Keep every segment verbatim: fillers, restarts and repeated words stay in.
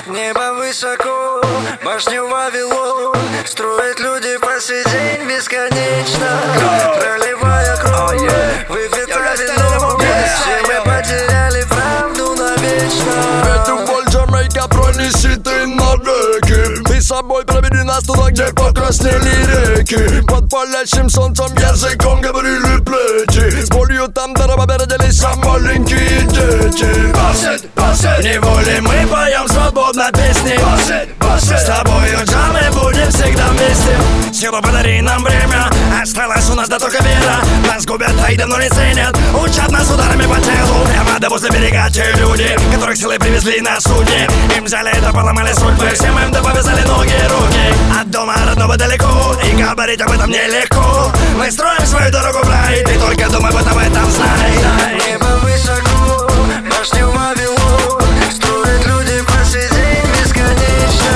Небо высоко, башню Вавилон строят люди по сей день бесконечно, проливая кровь, выпито вино. Все мы потеряли правду навечно. Эту боль Джамайка пронеси ты на реки. Ты с собой проведи нас туда, где покраснели реки. Под палящим солнцем языком говорили плети. С болью там дорога родились а маленькие дети. Bullshit, bullshit. В неволе мы поем свободно песни. Bullshit, bullshit. С тобою, Джа, мы будем всегда вместе. Силу подари нам время. Осталась у нас да только вера. Нас губят, а и давно не ценят. Учат нас ударами по телу. Прямо до возле берега те люди, которых силой привезли на судне. Им взяли да поломали судьбы. Всем им да повязали ноги и руки. От дома родного далеко, и говорить об этом нелегко. Мы строим свою дорогу в рай. Ты только думай, об этом, этом знай. Небо высоко, башню Вавилон строят люди по сей день бесконечно,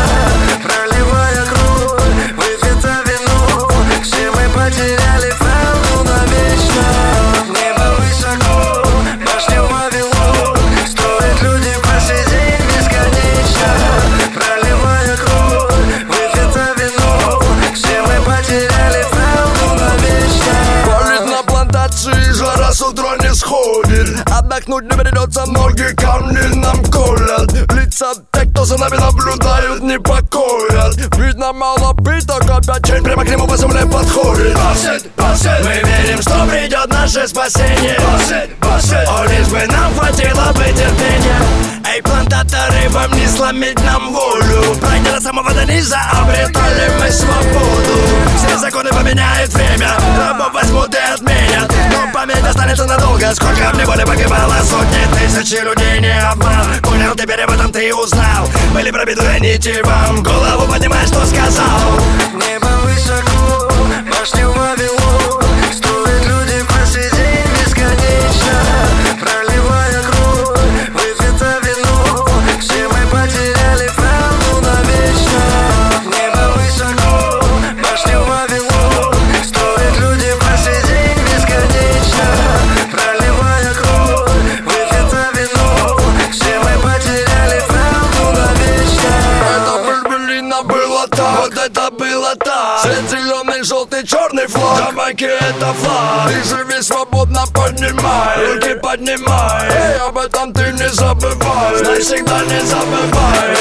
проливая кровь, выпито вино. Все мы потеряли правду навечно. Небо высоко, башню Вавилон строят люди по сей день бесконечно, проливая кровь, выпито вино. Все мы потеряли правду навечно. Болит на плантации, жара с утра не сходит. Отдохнуть не придется, ноги камни нам колят. Лица тех, кто за нами наблюдают, не покоят. Видно, мало питок, опять чень прямо к нему по земле подходит. Bullshit, bullshit. Мы верим, что придет наше спасение. Bullshit, bullshit. О, лишь бы нам хватило бы терпения. Эй, плантаторы, вам не сломить нам волю. Пройдя до самого до низа, обретали мы свободу. Все законы поменяет время, рабов возьмут и отменят. Но память останется надолго. Сколько мне боли погибало, сотни тысяч людей, не обман. Понял, теперь об этом ты узнал. Были пробитые нити вам, голову поднимай, что сказал. Небо высоко, башню Вавилон строят люди по сей день бесконечно, проливая кровь, выпито вино. Все мы потеряли правду навечно. Небо высоко, башню Вавилон строят люди по сей день бесконечно, проливая кровь, выпито вино. Все мы потеряли правду навечно. Это Бельбелина было так, вот это было так. Свет зеленый, желтый, черный флаг. Джамайки это флаг. Ты живи свободно, поднимай руки, поднимай. Эй, об этом ты не забывай. Знай, всегда не забывай.